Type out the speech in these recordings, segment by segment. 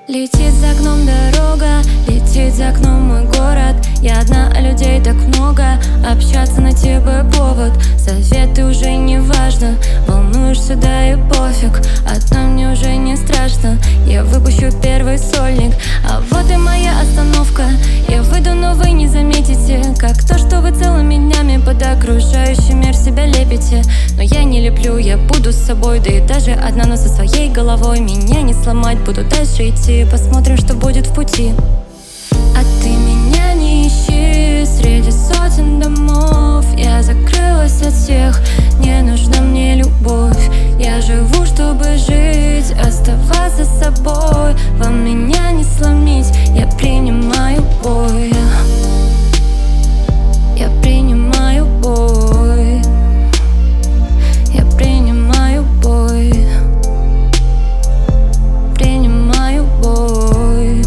Летит за окном дорога, летит за окном мой город. Я одна, а людей так много, общаться найти бы повод. Советы уже не важно, волнуешься, да и пофиг. Одна мне уже не страшно, я выпущу первый сольник. А вот и моя остановка, я выйду, но вы не заметите, как то, что вы целыми днями под окружающий мир себя лепите. Но я не леплю, я буду с собой, да и даже одна, но со своей головой. Меня не сломать, буду дальше идти, посмотрим, что будет в пути. А ты меня не ищи среди сотен домов. Я закрылась от всех, не нужна мне любовь. Я живу, чтобы жить, оставаться собой. Вам меня не сломить, я принимаю бой. Я принимаю бой. Я принимаю бой. Принимаю бой.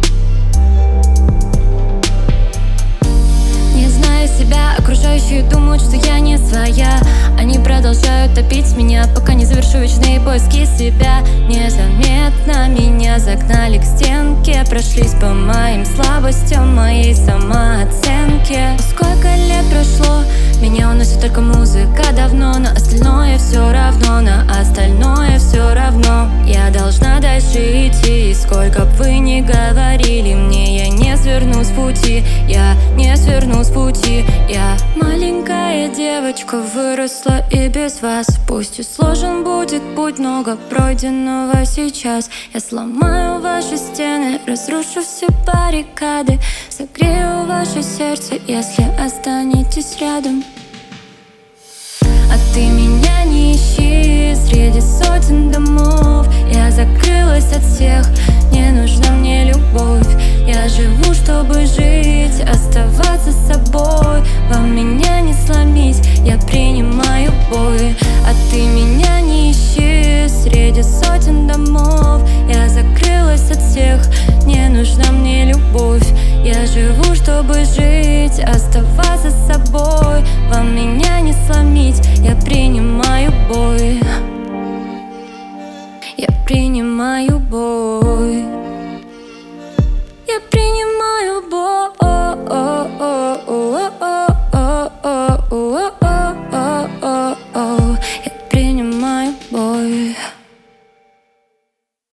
Не знаю себя, окружающие думают, что я не своя. Они продолжают топить меня, пока не завершу вечные поиски себя. Незаметно меня загнали к стенке, прошлись по моим слабостям, моей самооценке. Сколько лет прошло, меня уносит только музыка давно. На остальное все равно, на остальное все равно. Я должна дальше идти, и сколько б вы ни говорили мне, я не сверну с пути, я не сверну с пути. Я маленькая девочка, выросла и без вас. Пусть и сложен будет путь, много пройденного сейчас. Я сломаю ваши стены, разрушу все баррикады, согрею ваше сердце, если останетесь рядом. А ты меня не ищи среди сотен домов. Я закрылась от всех, не нужна мне любовь. Я живу, чтобы жить, оставаться собой. Вам меня не сломить, я принимаю бой. А ты меня не ищи среди сотен домов. Я закрылась от всех, не нужна мне любовь. Я живу, чтобы жить, оставаться собой. Вам меня не сломить, я принимаю бой. Я принимаю бой.